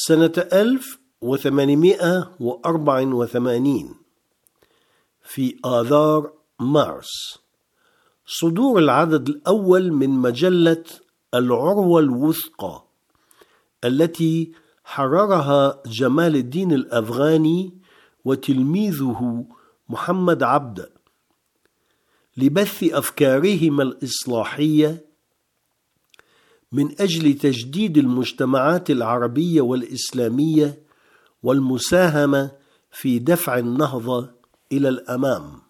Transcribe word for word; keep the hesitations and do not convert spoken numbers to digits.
سنة ألف وثمانمائة وأربعة وثمانين في آذار مارس صدور العدد الأول من مجلة العروة الوثقى التي حررها جمال الدين الأفغاني وتلميذه محمد عبده لبث أفكارهما الإصلاحية من أجل تجديد المجتمعات العربية والإسلامية والمساهمة في دفع النهضة إلى الأمام.